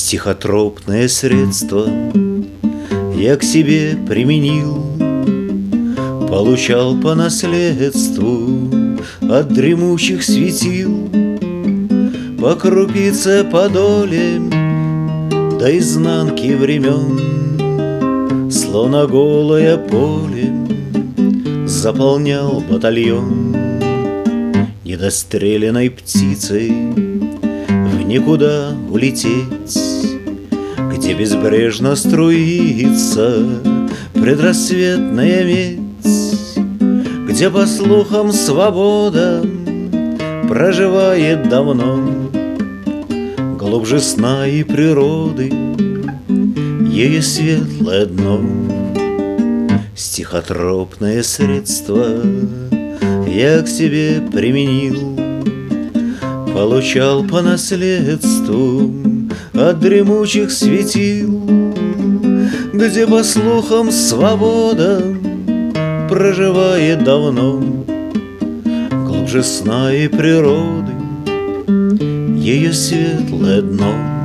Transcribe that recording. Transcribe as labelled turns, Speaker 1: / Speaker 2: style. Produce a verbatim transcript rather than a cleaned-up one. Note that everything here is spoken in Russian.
Speaker 1: Стихотропное средство я к себе применил, получал по наследству от дремучих светил, по крупице, по доле до изнанки времен, словно голое поле заполнял батальон. Недостреленной птицей в никуда улететь, где безбрежно струится предрассветная медь, где, по слухам, свобода проживает давно, глубже сна и природы ее светлое дно. Стихотропное средство я к себе применил, получал по наследству от дремучих светил, где, по слухам, свобода проживает давно, глубже сна и природы ее светлое дно.